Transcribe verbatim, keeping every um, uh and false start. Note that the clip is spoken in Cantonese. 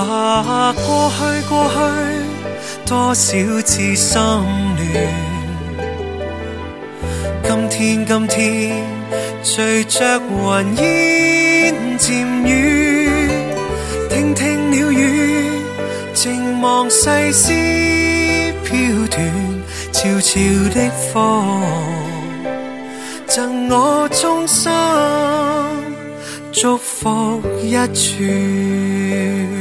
啊，過去過去，多少次心亂。今天今天，隨着雲煙漸遠，聽聽鳥語，靜望細絲飄斷，悄悄的風，贈我衷心祝福一串。